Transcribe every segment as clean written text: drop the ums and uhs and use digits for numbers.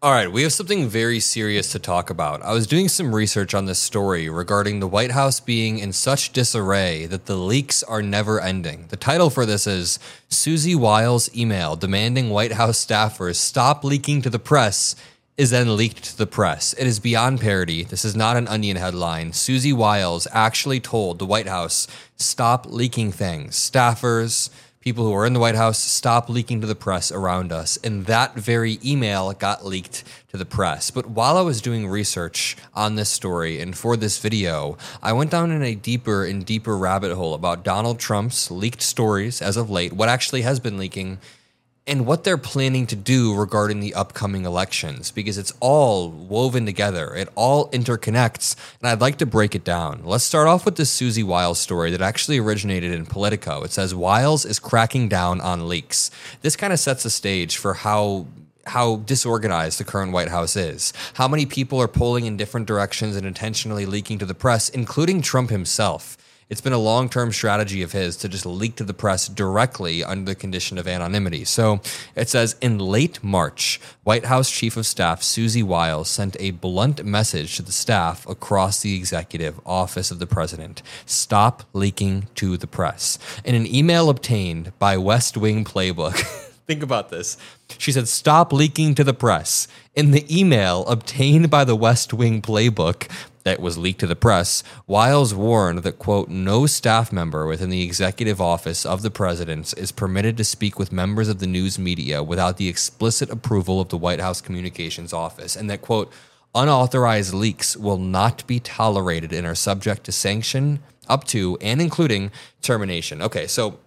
All right, we have something very serious to talk about. I was doing some research on this story regarding the White House being in such disarray that the leaks are never ending. The title for this is Susie Wiles' email demanding White House staffers stop leaking to the press is then leaked to the press. It is beyond parody. This is not an Onion headline. Susie Wiles actually told the White House, stop leaking things. Staffers, people who are in the White House, stop leaking to the press around us. And that very email got leaked to the press. But while I was doing research on this story and for this video, I went down in a deeper and deeper rabbit hole about Donald Trump's leaked stories as of late, what actually has been leaking, and what they're planning to do regarding the upcoming elections, because it's all woven together. It all interconnects, and I'd like to break it down. Let's start off with this Susie Wiles story that actually originated in Politico. It says, Wiles is cracking down on leaks. This kind of sets the stage for how disorganized the current White House is. How many people are pulling in different directions and intentionally leaking to the press, including Trump himself. It's been a long-term strategy of his to just leak to the press directly under the condition of anonymity. So it says, in late March, White House Chief of Staff Susie Wiles sent a blunt message to the staff across the executive office of the president. Stop leaking to the press. In an email obtained by West Wing Playbook, think about this. She said, stop leaking to the press. In the email obtained by the West Wing Playbook that was leaked to the press, Wiles warned that, quote, no staff member within the executive office of the president is permitted to speak with members of the news media without the explicit approval of the White House Communications Office, and that, quote, unauthorized leaks will not be tolerated and are subject to sanction up to and including termination. Okay, so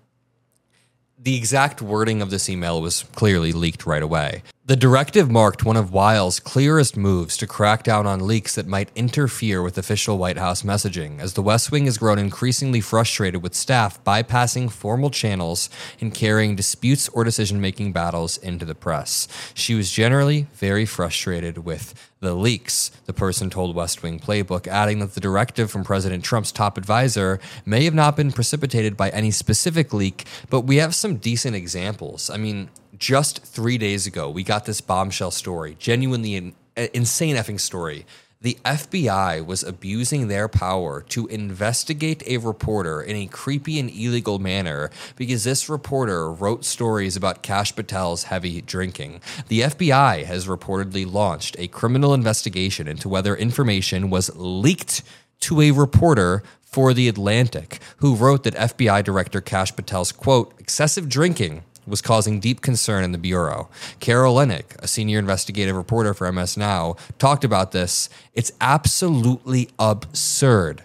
the exact wording of this email was clearly leaked right away. The directive marked one of Wiles' clearest moves to crack down on leaks that might interfere with official White House messaging, as the West Wing has grown increasingly frustrated with staff bypassing formal channels and carrying disputes or decision-making battles into the press. She was generally very frustrated with the leaks, the person told West Wing Playbook, adding that the directive from President Trump's top advisor may have not been precipitated by any specific leak, but we have some decent examples. I mean, just 3 days ago, we got this bombshell story, genuinely insane effing story. The FBI was abusing their power to investigate a reporter in a creepy and illegal manner because this reporter wrote stories about Kash Patel's heavy drinking. The FBI has reportedly launched a criminal investigation into whether information was leaked to a reporter for The Atlantic, who wrote that FBI Director Kash Patel's, quote, excessive drinking was causing deep concern in the Bureau. Carol Lennick, a senior investigative reporter for MS Now, talked about this. It's absolutely absurd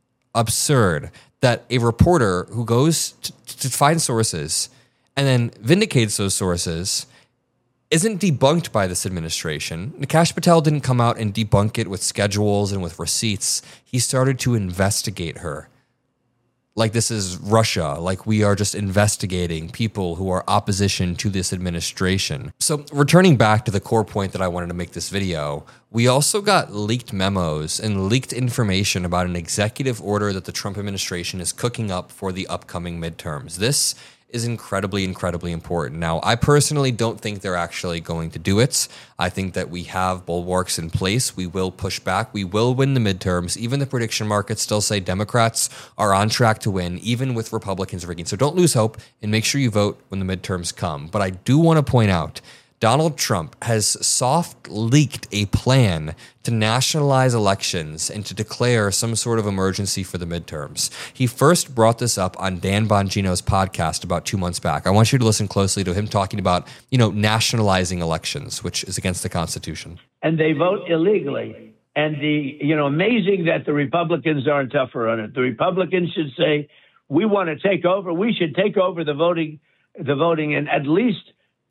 that a reporter who goes to find sources and then vindicates those sources isn't debunked by this administration. Kash Patel didn't come out and debunk it with schedules and with receipts. He started to investigate her. Like this is Russia, like we are just investigating people who are opposition to this administration. So returning back to the core point that I wanted to make this video, we also got leaked memos and leaked information about an executive order that the Trump administration is cooking up for the upcoming midterms. This is incredibly, incredibly important. Now, I personally don't think they're actually going to do it. I think that we have bulwarks in place. We will push back. We will win the midterms. Even the prediction markets still say Democrats are on track to win, even with Republicans rigging. So don't lose hope and make sure you vote when the midterms come. But I do want to point out, Donald Trump has soft leaked a plan to nationalize elections and to declare some sort of emergency for the midterms. He first brought this up on Dan Bongino's podcast about 2 months back. I want you to listen closely to him talking about, nationalizing elections, which is against the Constitution. And they vote illegally. And amazing that the Republicans aren't tougher on it. The Republicans should say, we want to take over. We should take over the voting in at least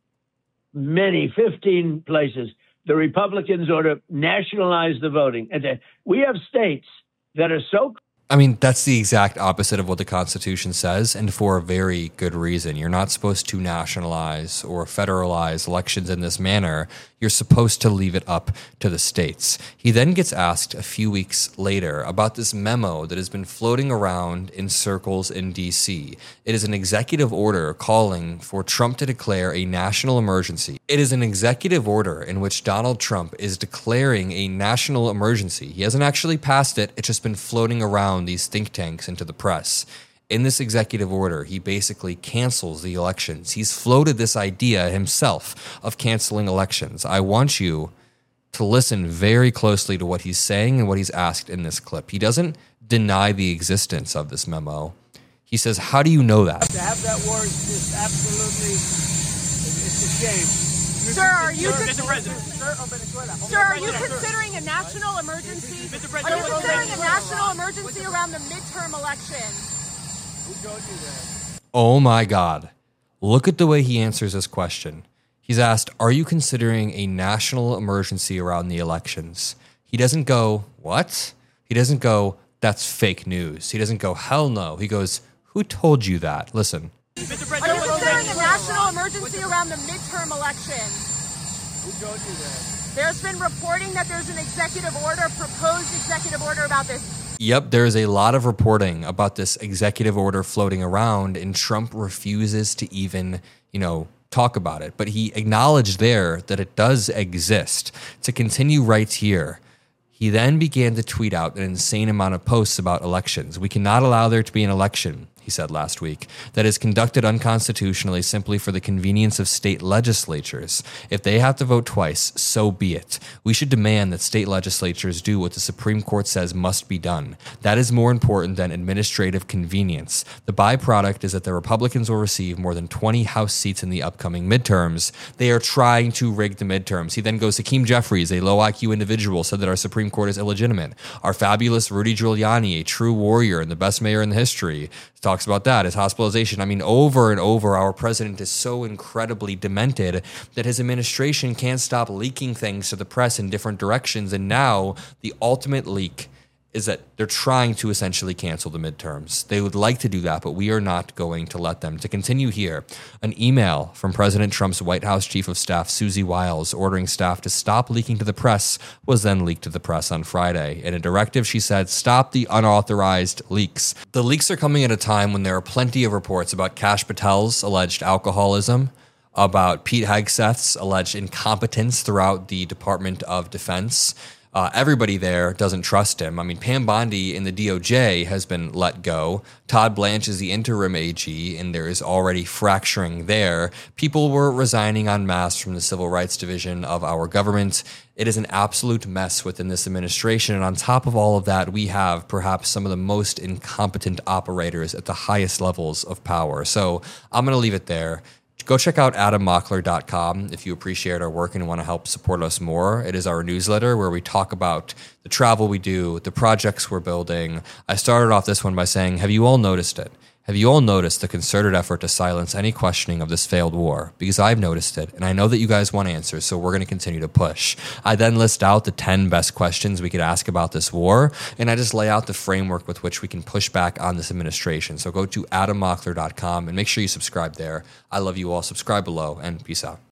15 places. The Republicans ought to nationalize the voting. And we have states that are so... I mean, that's the exact opposite of what the Constitution says, and for a very good reason. You're not supposed to nationalize or federalize elections in this manner. You're supposed to leave it up to the states. He then gets asked a few weeks later about this memo that has been floating around in circles in D.C. It is an executive order calling for Trump to declare a national emergency. It is an executive order in which Donald Trump is declaring a national emergency. He hasn't actually passed it. It's just been floating around these think tanks into the press. In this executive order, he basically cancels the elections. He's floated this idea himself of canceling elections. I want you to listen very closely to what he's saying and what he's asked in this clip. He doesn't deny the existence of this memo. He says, how do you know that? To have that war is just absolutely, it's a shame. Sir, are you Mr. President. Sir, are you considering a national emergency? Mr. Are President. you considering a national emergency around the midterm elections? Who told you that? Oh my God. Look at the way he answers this question. He's asked, are you considering a national emergency around the elections? He doesn't go, what? He doesn't go, that's fake news. He doesn't go, hell no. He goes, who told you that? Listen. Mr. Are President. you considering a national emergency around the midterm elections? Who told you that? There's been reporting that there's an executive order, proposed executive order about this. Yep, there is a lot of reporting about this executive order floating around, and Trump refuses to even, talk about it. But he acknowledged there that it does exist. To continue right here, he then began to tweet out an insane amount of posts about elections. We cannot allow there to be an election, he said last week, that is conducted unconstitutionally simply for the convenience of state legislatures. If they have to vote twice, so be it. We should demand that state legislatures do what the Supreme Court says must be done. That is more important than administrative convenience. The byproduct is that the Republicans will receive more than 20 House seats in the upcoming midterms. They are trying to rig the midterms. He then goes, Hakeem Jeffries, a low IQ individual, said that our Supreme Court is illegitimate. Our fabulous Rudy Giuliani, a true warrior and the best mayor in the history, talks about that, his hospitalization. I mean, over and over, our president is so incredibly demented that his administration can't stop leaking things to the press in different directions. And now the ultimate leak is that they're trying to essentially cancel the midterms. They would like to do that, but we are not going to let them. To continue here, an email from President Trump's White House Chief of Staff, Susie Wiles, ordering staff to stop leaking to the press was then leaked to the press on Friday. In a directive, she said, stop the unauthorized leaks. The leaks are coming at a time when there are plenty of reports about Kash Patel's alleged alcoholism, about Pete Hegseth's alleged incompetence throughout the Department of Defense. Everybody there doesn't trust him. I mean, Pam Bondi in the DOJ has been let go. Todd Blanche is the interim AG, and there is already fracturing there. People were resigning en masse from the Civil Rights Division of our government. It is an absolute mess within this administration. And on top of all of that, we have perhaps some of the most incompetent operators at the highest levels of power. So I'm going to leave it there. Go check out adammockler.com if you appreciate our work and want to help support us more. It is our newsletter where we talk about the travel we do, the projects we're building. I started off this one by saying, have you all noticed it? Have you all noticed the concerted effort to silence any questioning of this failed war? Because I've noticed it, and I know that you guys want answers, so we're going to continue to push. I then list out the 10 best questions we could ask about this war, and I just lay out the framework with which we can push back on this administration. So go to adammockler.com and make sure you subscribe there. I love you all. Subscribe below, and peace out.